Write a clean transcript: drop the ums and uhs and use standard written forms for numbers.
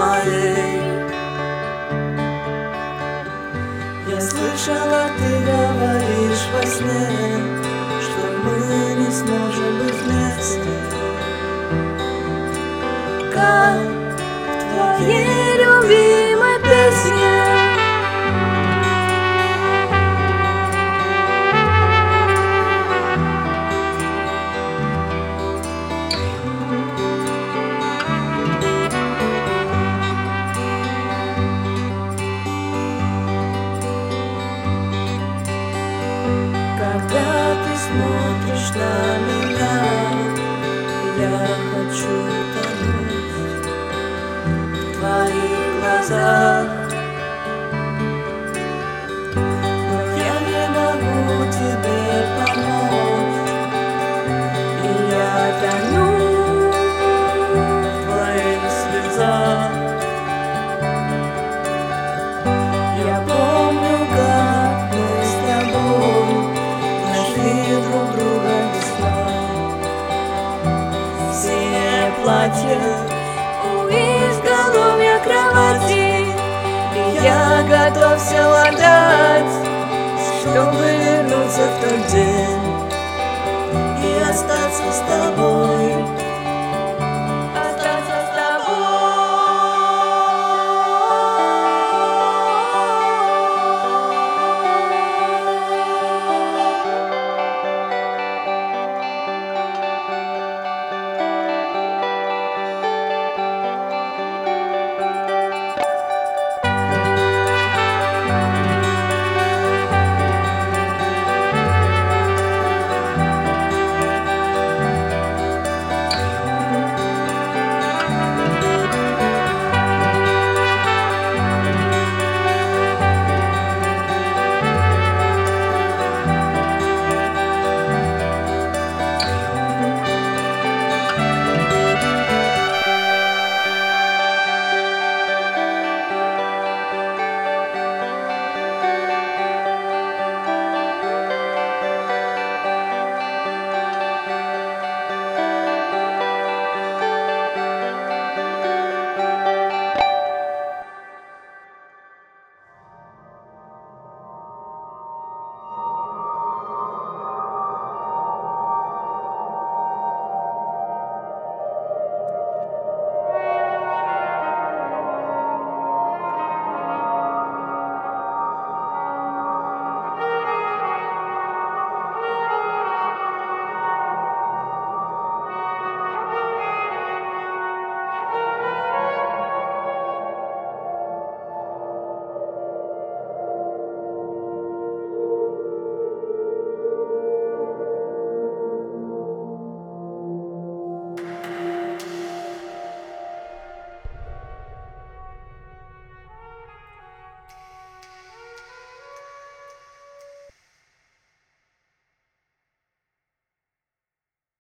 моей. Я слышала, ты говоришь во сне, что мы не сможем быть вместе. Как в твоей любимой песне. Когда ты смотришь на меня, я хочу тонуть в твоих глазах. Но я не могу тебе помочь, и я тону в твоих слезах. Я помню, как мы с тобой нашли друг друга весной. Синее платье у изголовья кровати, и я готов все отдать, чтобы вернуться в тот день и остаться с тобой.